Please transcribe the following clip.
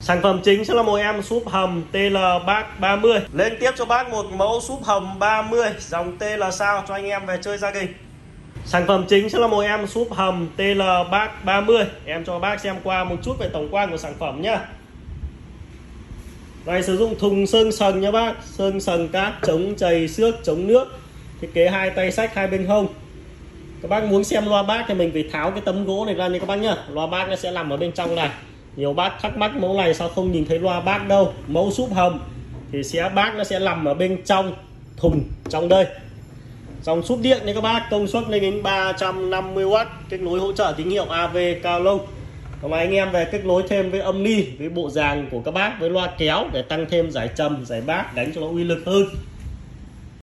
Sản phẩm chính sẽ là một em súp hầm TL Bác 30. Lên tiếp cho bác một mẫu súp hầm 30 dòng TL sao cho anh em về chơi gia đình. Sản phẩm chính sẽ là một em súp hầm TL Bác 30. Em cho bác xem qua một chút về tổng quan của sản phẩm nhá. Này sử dụng thùng sơn sần nha bác, sơn sần cát chống chày xước chống nước, thiết kế hai tay xách hai bên hông. Các bác muốn xem loa bác thì mình phải tháo cái tấm gỗ này ra nha các bác nhá. Loa bác nó sẽ nằm ở bên trong này. Nhiều bác thắc mắc mẫu này sao không nhìn thấy loa bác đâu. Mẫu súp hầm thì bác nó sẽ nằm ở bên trong thùng trong đây. Dòng súp điện này các bác, công suất lên đến 350W, kết nối hỗ trợ tín hiệu AV cao lông. Còn anh em về kết nối thêm với âm ni, với bộ dàn của các bác, với loa kéo để tăng thêm giải trầm giải bass đánh cho nó uy lực hơn.